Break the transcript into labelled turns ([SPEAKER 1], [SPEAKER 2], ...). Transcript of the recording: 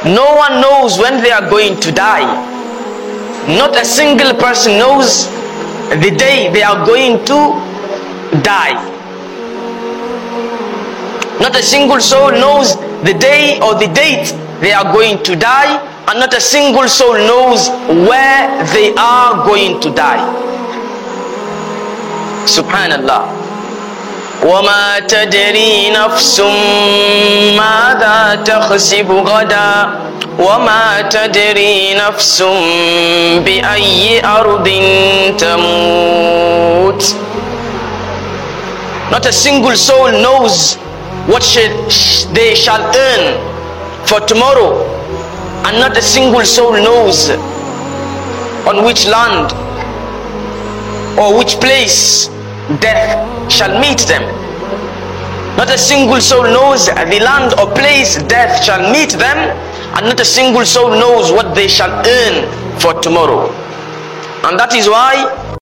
[SPEAKER 1] No one knows when they are going to die. Not a single person knows the day they are going to die. Not a single soul knows the day or the date they are going to die, and not a single soul knows where they are going to die. Subhanallah. وَمَا تَدْرِي نَفْسٌ مَاذَا تَكْسِبُ غَدًا وَمَا تَدْرِي نَفْسٌ بِأَيِّ أَرْضٍ تَمُوتُ. Not a single soul knows what they shall earn for tomorrow, and not a single soul knows on which land or which place death shall meet them. Not a single soul knows the land or place death shall meet them, and not a single soul knows what they shall earn for tomorrow. And that is why